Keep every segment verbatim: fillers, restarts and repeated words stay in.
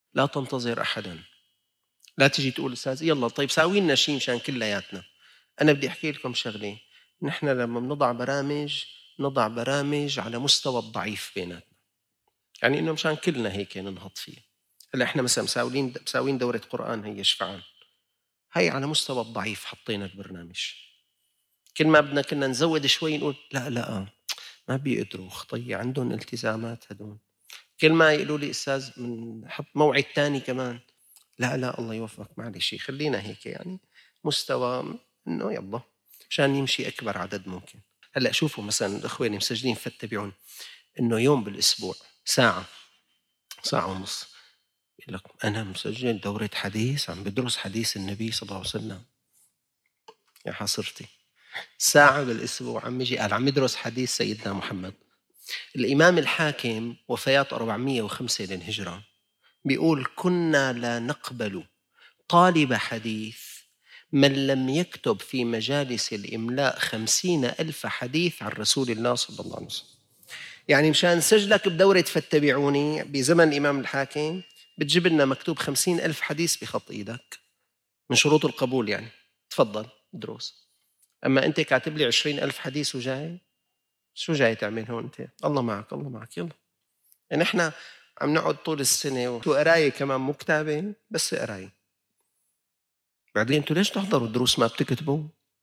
لا تنتظر أحدا. لا تجي تقول أستاذ يلا طيب ساوي لنا شيء مشان كلياتنا. أنا بدي أحكي لكم شغلة، نحن لما بنضع برامج نضع برامج على مستوى الضعيف بيناتنا، يعني إنه مشان كلنا هيك ننهض فيه. هلا إحنا مثلا مساوين مساوين دورة قرآن هي شفعان، هي على مستوى الضعيف حطينا البرنامج. كل ما بدنا كنا نزود شوي نقول لا لا ما بيقدروا خطية عندهم التزامات هدول. كل ما يقولوا لي أستاذ بنحط موعد تاني كمان، لا لا الله يوفقك معلش خلينا هيك يعني مستوى إنه يلا مشان يمشي أكبر عدد ممكن. هلا شوفوا مثلا الأخوة اللي مسجلين فتبعون إنه يوم بالأسبوع ساعة ساعة ونص يقول لك أنا مسجل دورة حديث عم بدرس حديث النبي صلى الله عليه وسلم. يا حصرتي ساعة بالأسبوع عم يجي قال عم يدرس حديث سيدنا محمد. الإمام الحاكم وفيات أربعمائة وخمسة للهجرة بيقول كنا لا نقبل طالب حديث من لم يكتب في مجالس الإملاء خمسين ألف حديث عن رسول الله صلى الله عليه وسلم. يعني مشان سجلك بدورة فاتبعوني بزمن الإمام الحاكم بتجيب لنا مكتوب خمسين ألف حديث بخط إيدك من شروط القبول، يعني تفضل دروس. أما أنت كاتب لي عشرين ألف حديث وجاي شو جاي تعمل هون أنت؟ الله معك الله معك يلا. يعني إحنا عم نقعد طول السنة وقراية كمان مو كتابة بس قراية. بعدين أنتوا ليش تحضروا الدروس ما بتكتبوا؟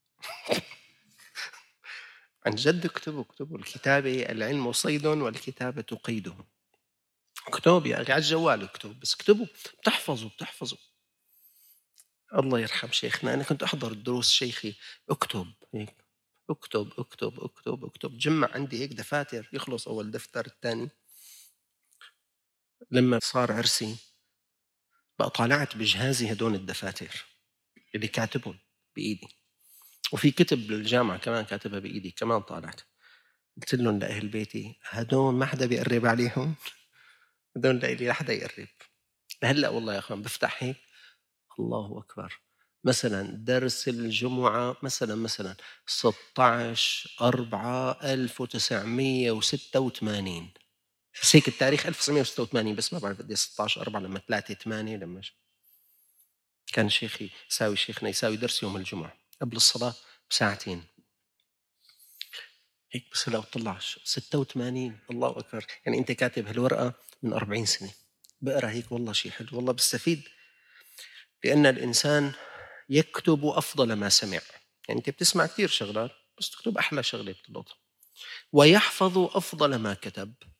عن جد اكتبوا اكتبوا. الكتابة العلم صيد والكتابة قيده. اكتب يا أخي على الجوال اكتب بس اكتبوا بتحفظوا بتحفظوا. الله يرحم شيخنا أنا كنت أحضر الدروس شيخي اكتب هيك اكتب اكتب اكتب اكتب. جمع عندي هيك دفاتر يخلص أول دفتر الثاني. لما صار عرسي بقى طالعت بجهازي هدول الدفاتر اللي كاتبهم بإيدي، وفي كتب بالجامعة كمان كاتبها بإيدي كمان طالعت. قلت لهم لأهل بيتي هدول ما حدا بيقرب عليهم، هدول لإلي لا حدا يقرب. هلأ والله يا أخوان بفتح هيك الله أكبر مثلا درس الجمعة مثلا مثلا ستة عشر أربعة ألف وتسعمائة وستة وثمانين بس هيك التاريخ ألف وتسعمائة وستة وثمانين بس ما بعرف قد ستة عشر أربعة لما ثلاثة ثمانية لما كان شيخي يساوي شيخنا يساوي درس يوم الجمعة قبل الصلاة بساعتين هيك. بس لو طلعش ستة وثمانين الله أكبر. يعني أنت كاتب هالورقة من أربعين سنة بقرأ هيك والله شيء حلو والله بستفيد. لأن الإنسان يكتب أفضل ما سمع. يعني أنت بتسمع كثير شغلات بس تكتب أحلى شغلة بتلقطها. ويحفظ أفضل ما كتب.